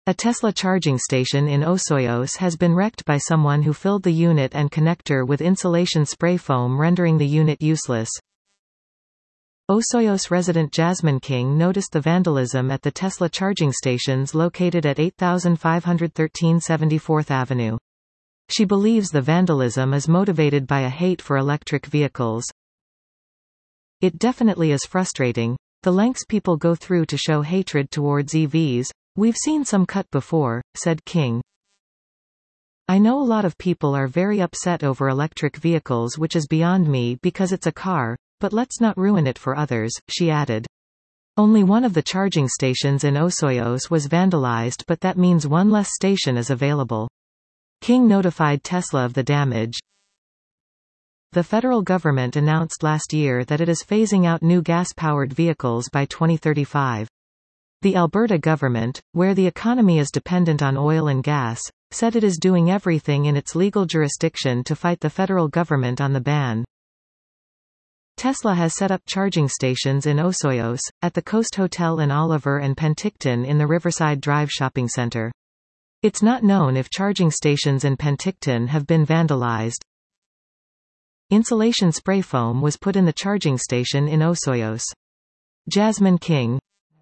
A Tesla charging station in Osoyoos has been wrecked by someone who filled the unit and connector with insulation spray foam, rendering the unit useless. Osoyoos resident Jasmine King noticed the vandalism at the Tesla charging stations located at 8513 74th Avenue. She believes the vandalism is motivated by a hate for electric vehicles. It definitely is frustrating. The lengths people go through to show hatred towards EVs. We've seen some cut before, said King. I know a lot of people are very upset over electric vehicles, which is beyond me because it's a car, but let's not ruin it for others, she added. Only one of the charging stations in Osoyoos was vandalized, but that means one less station is available. King notified Tesla of the damage. The federal government announced last year that it is phasing out new gas-powered vehicles by 2035. The Alberta government, where the economy is dependent on oil and gas, said it is doing everything in its legal jurisdiction to fight the federal government on the ban. Tesla has set up charging stations in Osoyoos, at the Coast Hotel in Oliver and Penticton in the Riverside Drive shopping center. It's not known if charging stations in Penticton have been vandalized. Insulation spray foam was put in the charging station in Osoyoos. Jasmine King.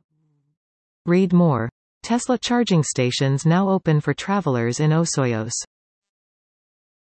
Read more. Tesla charging stations now open for travelers in Osoyoos.